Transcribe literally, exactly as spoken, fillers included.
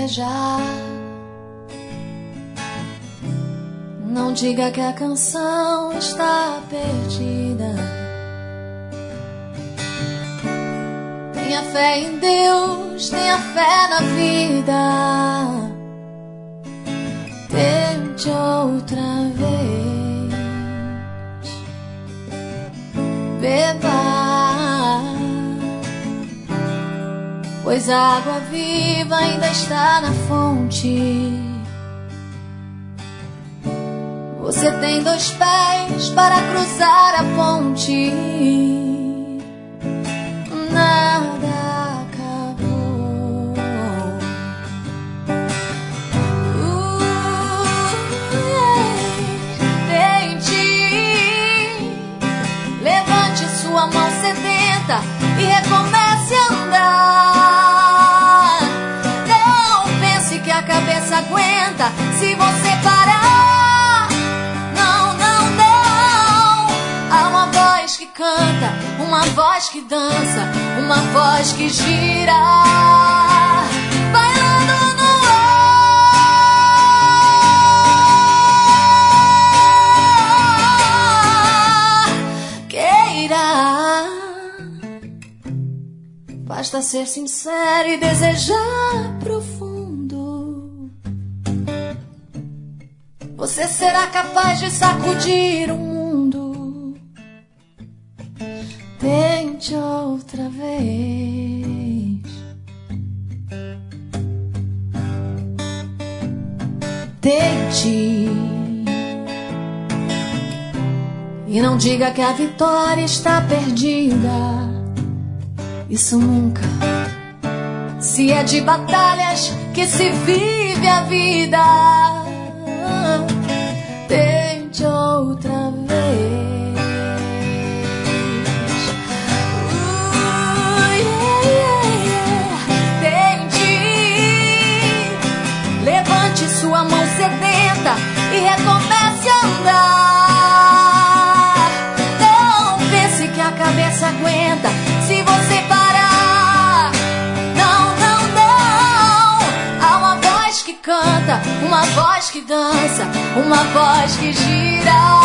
desejar. Não diga que a canção está perdida. Tenha fé em Deus, tenha fé na vida. Tente outra vez. Beba, pois a água viva ainda está na fonte. Você tem dois pés para cruzar a ponte. Nada acabou. Uh, yeah. Tente, levante sua mão sedenta e recomece a andar. Não pense que a cabeça aguenta se você parar. Não, não, não. Há uma voz que canta, uma voz que dança, uma voz que gira, bailando no ar. Queira, basta ser sincero e desejar profundo. Você será capaz de sacudir o mundo. Tente outra vez. Tente. E não diga que a vitória está perdida. Isso nunca. Se é de batalhas que se vive a vida. Tente outra vez. Uh, yeah, yeah, yeah. Tente. Levante sua mão sedenta e recomece a andar. Não pense que a cabeça aguenta se você parar. Não, não, não. Há uma voz que canta, uma voz que dança, uma voz que gira.